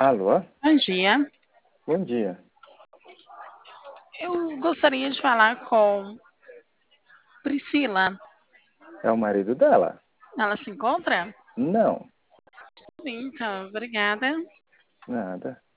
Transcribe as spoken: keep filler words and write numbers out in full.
Alô? Bom dia. Bom dia. Eu gostaria de falar com Priscila. É o marido dela? Ela se encontra? Não, Sim, então, obrigada. nada.